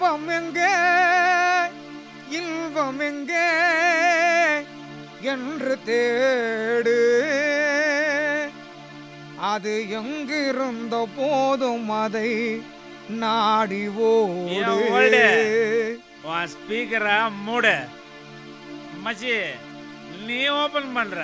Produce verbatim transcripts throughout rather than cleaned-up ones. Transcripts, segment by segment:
இன்பம் எங்கே இன்பம் எங்கே என்று தேடு, அது எங்கிருந்த போதும் அதை நாடி ஓடு. ஸ்பீக்கரா மூடு மச்சி, நீ ஓபன் பண்ற.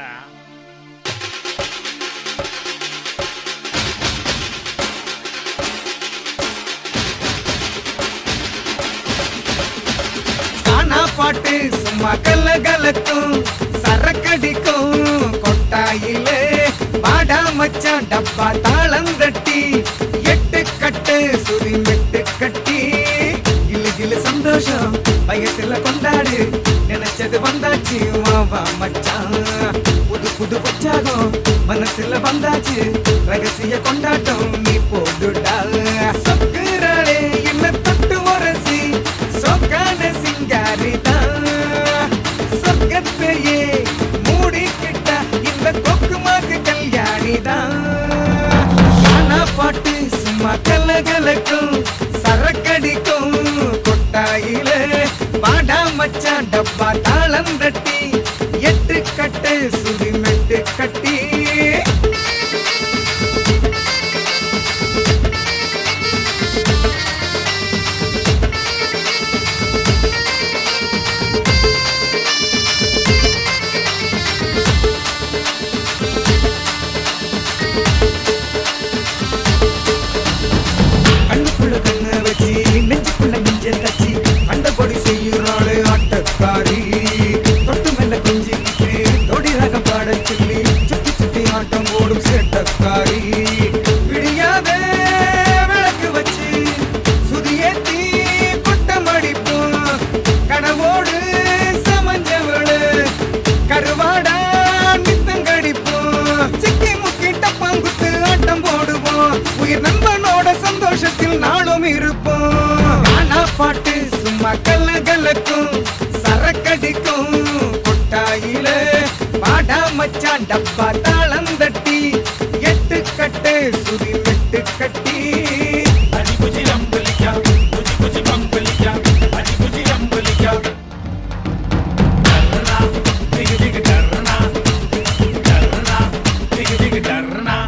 கானா பாட்டு சும்மா கல்ல கலக்கும் சரக்கடிக்கும் கொட்டாயிலே பாடா மச்சான் டப்பா தாளம் தட்டி எட்டு கட்டு சுரி மெட்டு கட்டி கிளு கிளு சந்தோஷம் வயசுல கொண்டாடு, நினைச்சது வந்தாச்சு மாவா மச்சான். புது புது உற்சாகம் மனசுல வந்தாச்சு, ரகசிய கொண்டாட்டம் நீ போடுடா. சொக்குறாளே என்ன தொட்டு உரசி சொக்கான சிங்காரிதான், சொர்க்கத்தையே மூடிக்கிட்ட இந்த கொக்குமாக்கு கல்யாணிதான். கானா பாட்டு சும்மா கல்ல கலக்கும் சரக்கடிக்கும் கொட்டாயில பாடா மச்சான் டப்பா தாளம் தட்டி எட்டு கட்டு சுதி மெட்டு கட்டி. கண்ணுக்குள்ள கண்ண வச்சு நெஞ்சுக்குள்ள நெஞ்ச தச்சு அந்த பொடி செய்யுறாளு ஆட்டக்காரி. தொட்டு மேல குஞ்சிக்கிட்டு தொடி ரகம் பாட சொல்லி சுத்தி சுத்தி ஆட்டம் ஓடும் சேட்டக்காரி. விடியாத விளக்கு வச்சு சுதியேத்தி கொட்டம் அடிப்போம், கனவோடு சமஞ்சவளு கருவாடா நித்தங்கடிப்போம். சிக்கி முக்கி டப்பாங்குத்து ஆட்டம் போடுவோம், உயிர் நண்பனோட சந்தோஷத்தில் நாளும் இருப்போம். கானா பாட்டு சும்மா கல்ல கலக்கும் சரக்கடிக்கும் கொட்டாயில பாடா மச்சான் டப்பா தாளம் தட்டி எட்டு கட்டு சுதி மெட்டு கட்டி. அடி குஜி அம்பலிக்கா குஜி குஜி பம்பலிக்கா அடி குஜி அம்பலிக்கா டர்னா டிகு டிகு டர்னா டர்னா டிகு டிகு டர்னா.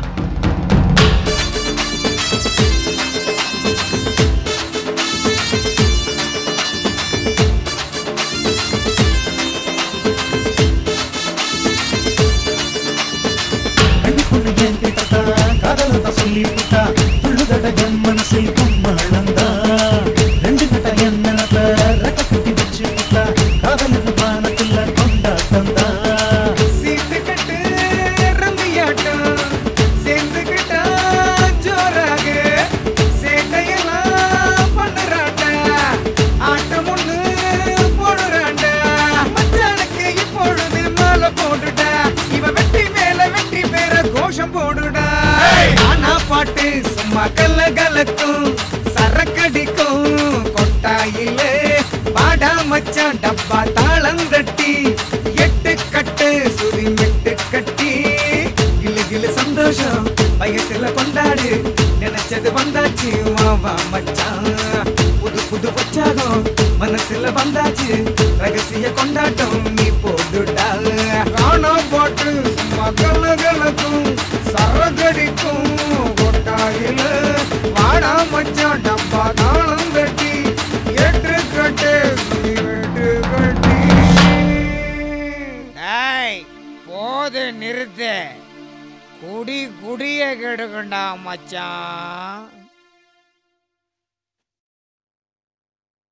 கண்ணுக்குள்ள ஏன் கேட்டா காதலதான் சொல்லி விட்டா துள்ளுதட என் மனசில் கும்மளந்தா. ரெண்டு கட்ட என் நினப்ப ரெக்க கட்டி வச்சு விட்டா காதலுக்கு பானத்துல கொண்டாட்டந்தா. சீட்டு கட்டு ரம்பியாட்டம் சேர்ந்துக்கிட்டா ஜோராக சேட்டையெல்லாம் பண்ணுறாண்டா, ஆட்டம் ஒண்ணு போடுறாண்டா. மச்சானுக்கு இப்பொழுது மாலை போடுடா, இவ வெற்றி மேல வெற்றி பேர கோஷம் போடுடா. கானா பாட்டு சும்மா கல்ல கலக்கும் சரக்கடிக்கும் கொட்டாயில பாடா மச்சான் டப்பா தாளம் தட்டி எட்டு கட்டு சுதி மெட்டு கட்டி. கிளு கிளு சந்தோஷம் வயசுல கொண்டாடு, நினைச்சது வந்தாச்சு மாவா மச்சான். புது புது உற்சாகம் மனசுல வந்தாச்சு, ரகசிய கொண்டாட்டம் நீ போடுடா. கானா பாட்டு சும்மா கல்ல கலக்கும் சரக்கடிக்கும் கொட்டாயில வாடா மச்சான் டப்பா தாளம் தட்டி எட்டு கட்டு சுதி மெட்டு கட்டி. டேய் போது நிறுத்து, குடி குடிய கெடுக்கண்டா மச்சான்.